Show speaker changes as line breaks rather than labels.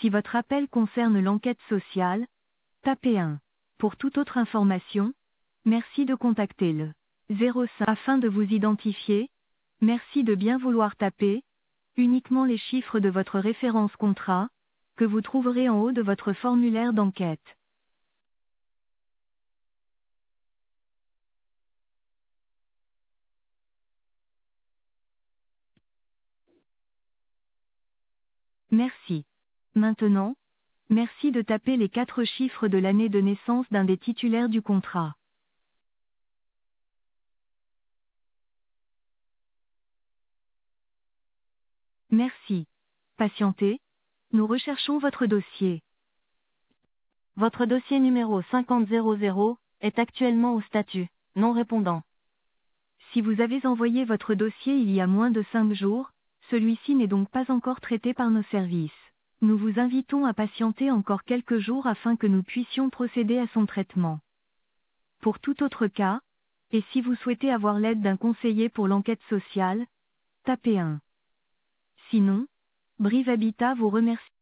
Si votre appel concerne l'enquête sociale, tapez 1. Pour toute autre information, merci de contacter le 05. Afin de vous identifier, merci de bien vouloir taper uniquement les chiffres de votre référence contrat, que vous trouverez en haut de votre formulaire d'enquête. Merci. Maintenant, merci de taper les 4 chiffres de l'année de naissance d'un des titulaires du contrat. Merci. Patientez, nous recherchons votre dossier. Votre dossier numéro 5000 est actuellement au statut non répondant. Si vous avez envoyé votre dossier il y a moins de 5 jours, celui-ci n'est donc pas encore traité par nos services. Nous vous invitons à patienter encore quelques jours afin que nous puissions procéder à son traitement. Pour tout autre cas, et si vous souhaitez avoir l'aide d'un conseiller pour l'enquête sociale, tapez 1. Sinon, Brive Habitat vous remercie.